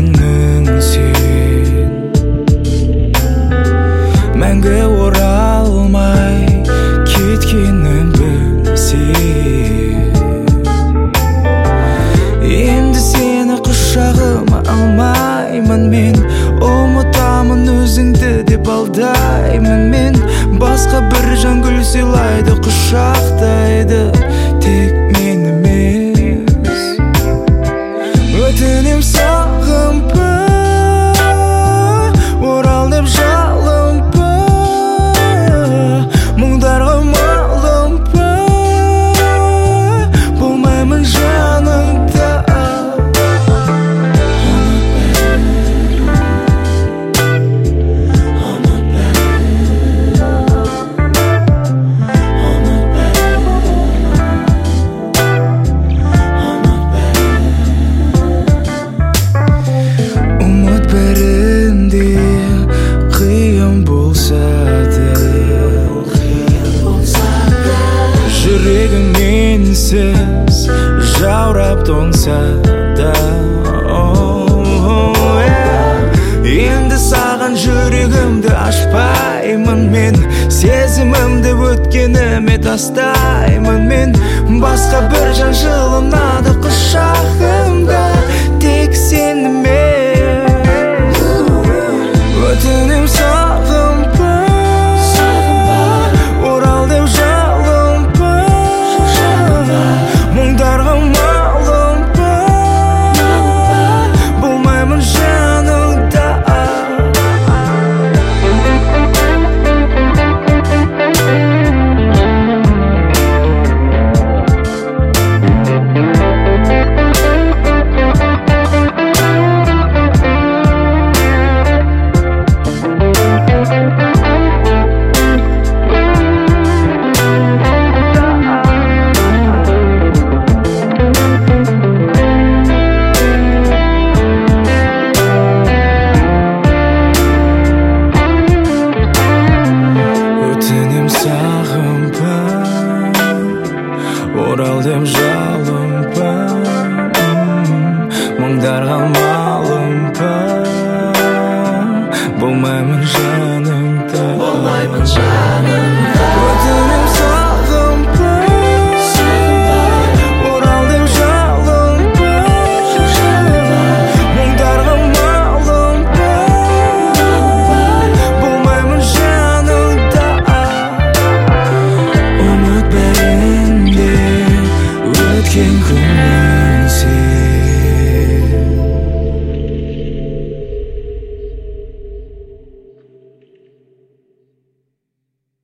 көңіліңнің сен мәңгі оралмай кеткенін білсем, енді сені құшағыма алмаймын мен, ұмытамын өзіңді деп алдаймын мен. Басқа бір жан гүл сыйлайды, құшақтайды, тек мен емес. Өтінем сағынба, орал деп жалынба, мұңдарға малынба, болмаймын жаныңда. Жүрегім менсіз жаурап тоңса да, енді саған жүрегімді ашпаймын мен, сезімімді өткеніме тастаймын мен. Басқа бір жан жылынады құшағы